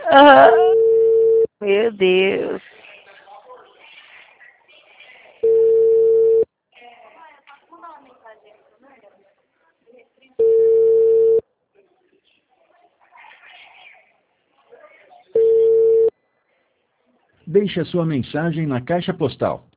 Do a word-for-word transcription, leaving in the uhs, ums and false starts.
Ah, meu Deus. Deixe a sua mensagem na caixa postal